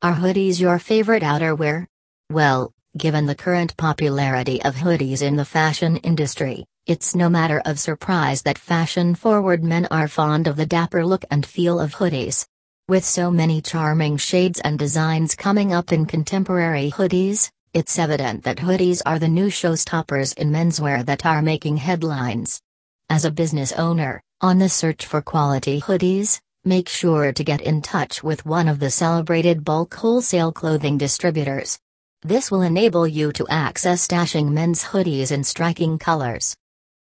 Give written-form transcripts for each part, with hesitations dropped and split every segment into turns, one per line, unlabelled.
Are hoodies your favorite outerwear? Well, given the current popularity of hoodies in the fashion industry, it's no matter of surprise that fashion-forward men are fond of the dapper look and feel of hoodies. With so many charming shades and designs coming up in contemporary hoodies, it's evident that hoodies are the new showstoppers in menswear that are making headlines. As a business owner, on the search for quality hoodies, make sure to get in touch with one of the celebrated bulk wholesale clothing distributors. This will enable you to access dashing men's hoodies in striking colors.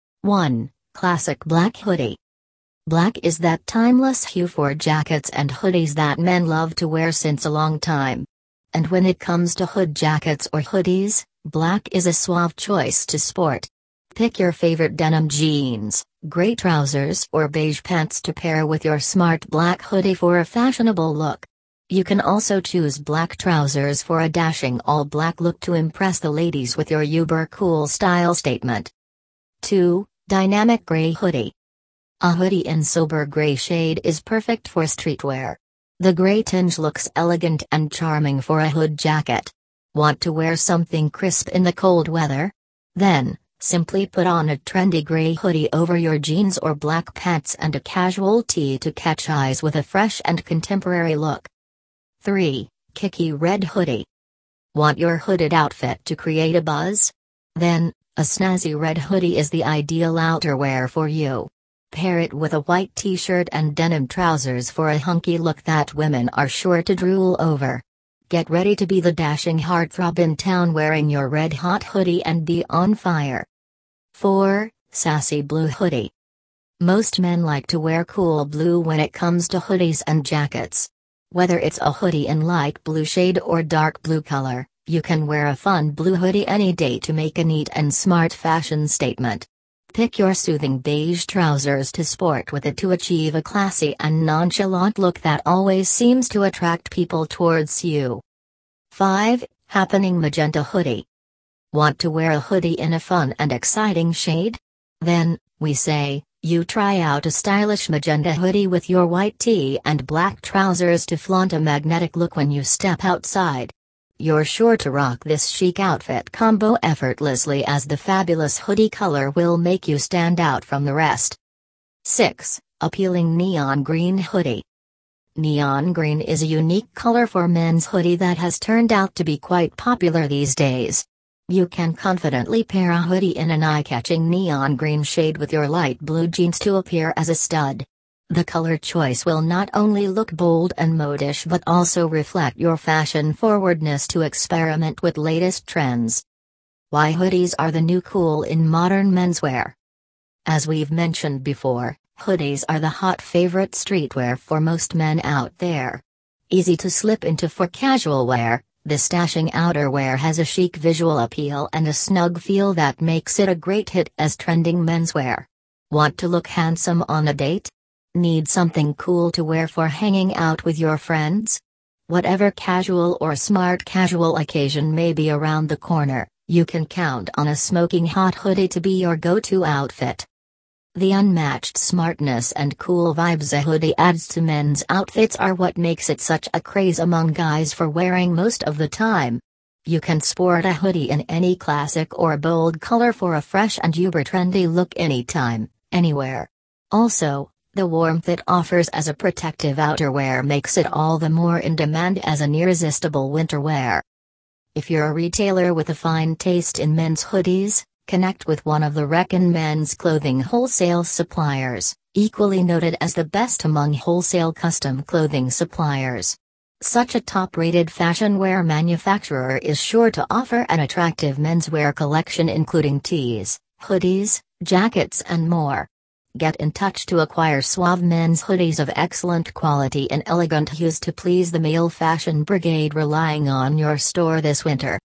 1. Classic Black Hoodie. Black is that timeless hue for jackets and hoodies that men love to wear since a long time. And when it comes to hood jackets or hoodies, black is a suave choice to sport. Pick your favorite denim jeans, gray trousers or beige pants to pair with your smart black hoodie for a fashionable look. You can also choose black trousers for a dashing all-black look to impress the ladies with your uber cool style statement. 2. Dynamic Gray Hoodie. A hoodie in sober gray shade is perfect for streetwear. The gray tinge looks elegant and charming for a hood jacket. Want to wear something crisp in the cold weather? Then, simply put on a trendy gray hoodie over your jeans or black pants and a casual tee to catch eyes with a fresh and contemporary look. 3. Kicky Red Hoodie. Want your hooded outfit to create a buzz? Then, a snazzy red hoodie is the ideal outerwear for you. Pair it with a white t-shirt and denim trousers for a hunky look that women are sure to drool over. Get ready to be the dashing heartthrob in town wearing your red-hot hoodie and be on fire. 4. Sassy Blue Hoodie. Most men like to wear cool blue when it comes to hoodies and jackets. Whether it's a hoodie in light blue shade or dark blue color, you can wear a fun blue hoodie any day to make a neat and smart fashion statement. Pick your soothing beige trousers to sport with it to achieve a classy and nonchalant look that always seems to attract people towards you. 5. Happening Magenta Hoodie. Want to wear a hoodie in a fun and exciting shade? Then, we say, you try out a stylish magenta hoodie with your white tee and black trousers to flaunt a magnetic look when you step outside. You're sure to rock this chic outfit combo effortlessly, as the fabulous hoodie color will make you stand out from the rest. 6. Appealing Neon Green Hoodie. Neon green is a unique color for men's hoodie that has turned out to be quite popular these days. You can confidently pair a hoodie in an eye-catching neon green shade with your light blue jeans to appear as a stud. The color choice will not only look bold and modish but also reflect your fashion forwardness to experiment with latest trends. Why hoodies are the new cool in modern menswear. As we've mentioned before, hoodies are the hot favorite streetwear for most men out there. Easy to slip into for casual wear, this dashing outerwear has a chic visual appeal and a snug feel that makes it a great hit as trending menswear. Want to look handsome on a date? Need something cool to wear for hanging out with your friends? Whatever casual or smart casual occasion may be around the corner, you can count on a smoking hot hoodie to be your go-to outfit. The unmatched smartness and cool vibes a hoodie adds to men's outfits are what makes it such a craze among guys for wearing most of the time. You can sport a hoodie in any classic or bold color for a fresh and uber trendy look anytime, anywhere. Also, the warmth it offers as a protective outerwear makes it all the more in demand as an irresistible winter wear. If you're a retailer with a fine taste in men's hoodies, connect with one of the Reckin men's clothing wholesale suppliers, equally noted as the best among wholesale custom clothing suppliers. Such a top-rated fashion wear manufacturer is sure to offer an attractive menswear collection including tees, hoodies, jackets and more. Get in touch to acquire suave men's hoodies of excellent quality in elegant hues to please the male fashion brigade relying on your store this winter.